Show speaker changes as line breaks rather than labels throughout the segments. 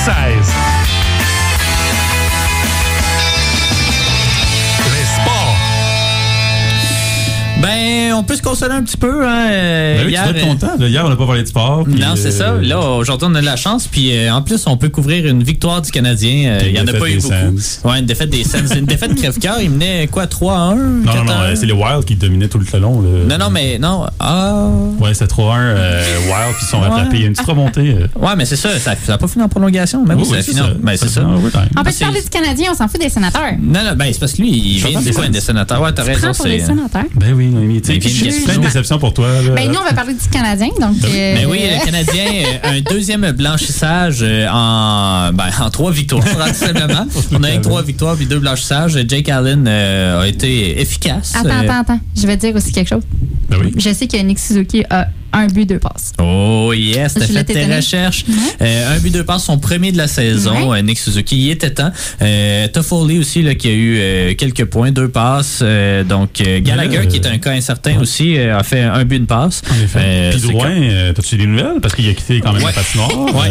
Ben, on peut se consoler un petit peu. Hein.
Ben hier, tu dois être content. Là, hier, on n'a pas parlé de sport. Puis,
non, c'est ça. Là, aujourd'hui, on a de la chance. Puis, en plus, on peut couvrir une victoire du Canadien. Il n'y en a pas eu beaucoup. Ouais, une défaite des Sens. Une défaite de crève-cœur. Il menait quoi, 3-1?
Non, c'est les Wild qui dominaient tout le long.
Non, mais non.
Ouais, c'était 3-1 Wild, puis ils sont rattrapés. Il y a une petite remontée.
Ouais, mais c'est ça. Ça n'a pas fini en prolongation. Mais oui, ça a fini. Ben, c'est ça.
On peut parler du Canadien, on s'en fout des sénateurs.
Non, ben, c'est parce que lui, il vient des sénateurs. Ouais, t'as raison.
C'est les sénateurs.
Ben oui, c'est plein de déceptions pour toi. Là.
Ben, nous, on va parler du Canadien. Donc,
ben oui, le Canadien, un deuxième blanchissage en 3 victoires, tout simplement. On a eu 3 victoires puis 2 blanchissages. Jake Allen a été efficace.
Attends. Je vais te dire aussi quelque chose.
Ben oui.
Je sais que Nick Suzuki a 1 but, 2 passes.
Oh yes, t'as fait tes recherches. 1 but, 2 passes, son premier de la saison. Nick Suzuki, il était temps. Toffoli aussi, là, qui a eu quelques points, 2 passes. Donc, Gallagher, qui est un cas incertain aussi, a fait 1 but, 1 passe.
En effet. Puis Drouin, t'as-tu des nouvelles? Parce qu'il a quitté quand même la patinoire.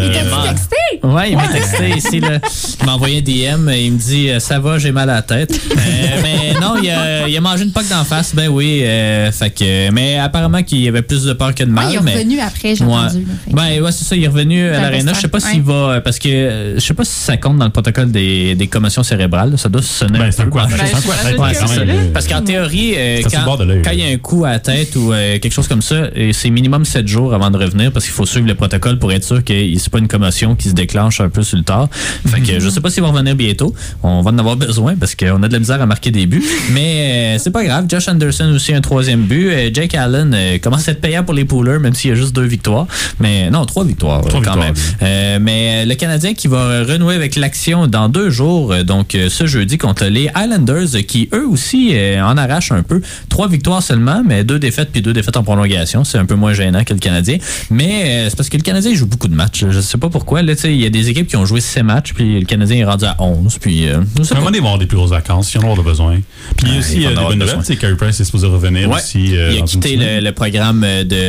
Il
m'a texté ici. Là. Il m'a envoyé un DM. Il me dit « Ça va, j'ai mal à la tête. » Mais non, il a mangé une poque d'en face. Ben oui. Mais apparemment qu'il y avait plus de peur que de mal.
Il est revenu après, j'ai entendu.
Ouais, c'est ça. Il est revenu à l'aréna. Je sais pas s'il va... Parce que je sais pas si ça compte dans le protocole des commotions cérébrales. Ça doit sonner un peu. Parce qu'en théorie, quand il y a un coup à la tête ou quelque chose comme ça, c'est minimum 7 jours avant de revenir parce qu'il faut suivre le protocole pour être sûr que c'est pas une commotion qui se déclenche un peu sur le tard. Fait que je sais pas s'il va revenir bientôt. On va en avoir besoin parce qu'on a de la misère à marquer des buts. Mais c'est pas grave. Josh Anderson aussi un 3e but. Jake Allen commence à être payant pour les poolers, même s'il y a juste 2 victoires. Mais non, 3 victoires quand même. Mais le Canadien qui va renouer avec l'action dans 2 jours, donc ce jeudi contre les Islanders, qui eux aussi en arrachent un peu. 3 victoires seulement, mais 2 défaites puis 2 défaites en prolongation. C'est un peu moins gênant que le Canadien. Mais c'est parce que le Canadien joue beaucoup de matchs. Je sais pas pourquoi. Là, il y a des équipes qui ont joué 6 matchs, puis le Canadien est rendu à 11. Puis, à un
moment donné, ils vont avoir des plus grosses vacances, si on en a besoin. Puis il y a aussi des bonnes nouvelles, c'est Carey Price est supposé revenir aussi.
Il a quitté le programme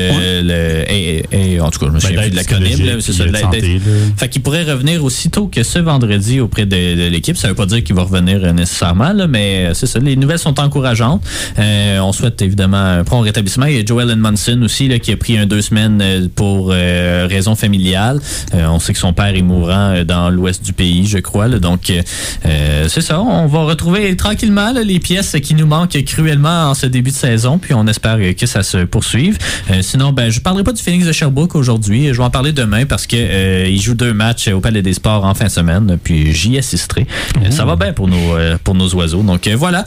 de en tout cas, je me souviens plus de la CONIB. C'est ça, fait qu'il pourrait revenir aussitôt que ce vendredi auprès de l'équipe. Ça veut pas dire qu'il va revenir nécessairement, là, mais c'est ça. Les nouvelles sont encourageantes. On souhaite évidemment un prompt rétablissement. Il y a Joel Edmondson aussi là, qui a pris 2 semaines pour raison familiale. On sait que son père est mourant dans l'ouest du pays, je crois. Là, donc, c'est ça. On va retrouver tranquillement là, les pièces qui nous manquent cruellement en ce début de saison. Puis on espère que ça se poursuive. Sinon, je parlerai pas du Phoenix de Sherbrooke aujourd'hui. Je vais en parler demain parce que il joue 2 matchs au Palais des Sports en fin de semaine. Puis j'y assisterai. Ça va bien pour nos oiseaux. Donc voilà.